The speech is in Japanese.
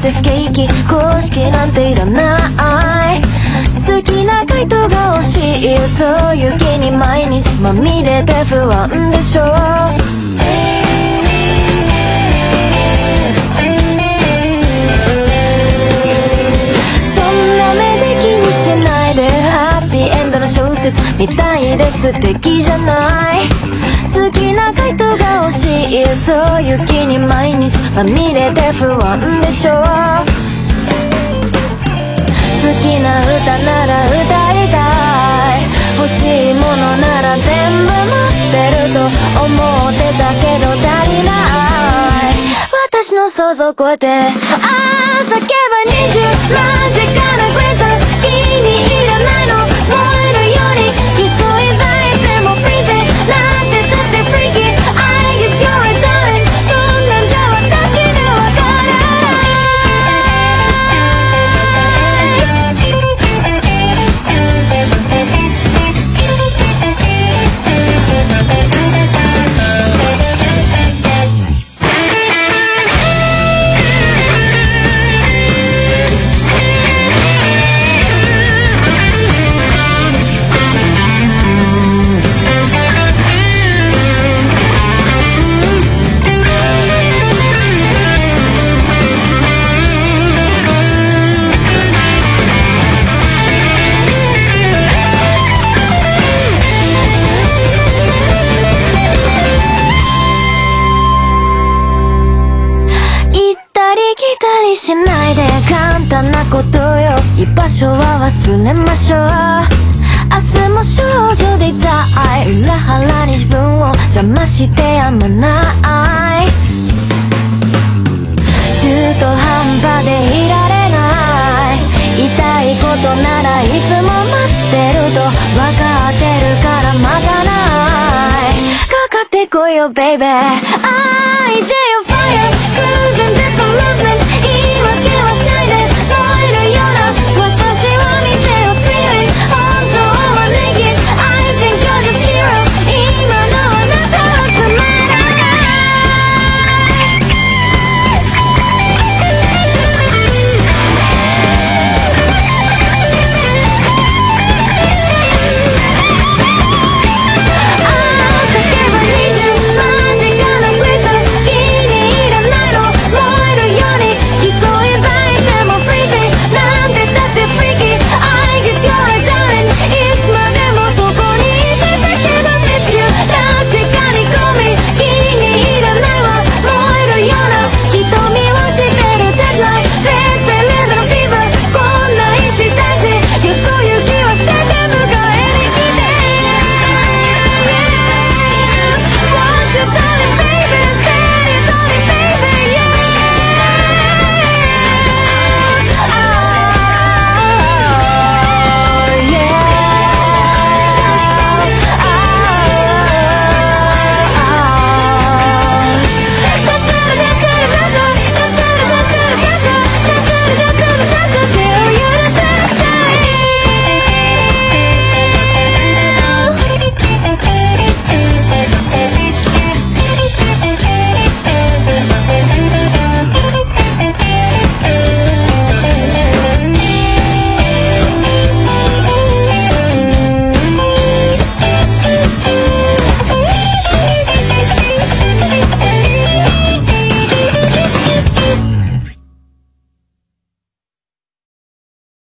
て不景気、公式なんていらない。好きな回答が欲しい、そういう気に毎日まみれて不安でしょ。そんな目で気にしないで、ハッピーエンドの小説みたいで素敵じゃない。好きな回答が欲しい、そういう気に毎日まみれて不安でしょ。好きな歌なら歌いたい、欲しいものなら全部持ってると思ってたけど足りない。私の想像を超えて、ああ叫ば20万時からグレート、気に入らないの燃えるように競いされてもフリーゼなんてだってフリーキー I guess you're a talent、 そんなんじゃ私にはわからない。しないで簡単なことよ、居場所は忘れましょう。明日も少女でいたい、裏腹に自分を邪魔してやまない。中途半端でいられない、言いたいことならいつも待ってると分かってるからまたない。かかってこいよ baby、 I dare you fire cruising this movement